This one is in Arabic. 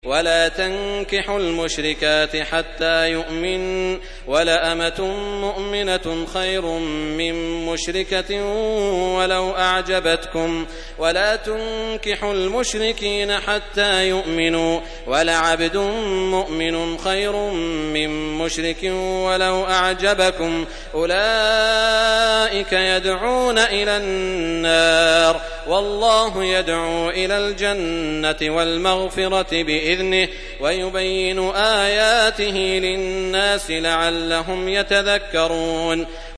ولا تنكحوا المشركات حتى يؤمن ولأمة مؤمنة خير من مشركة ولو أعجبتكم ولا تنكحوا المشركين حتى يؤمنوا ولعبد مؤمن خير من مشرك ولو أعجبكم أولئك يدعون إلى النار والله يدعو إلى الجنة والمغفرة بإذنه ويبين آياته للناس لعلهم يتذكرون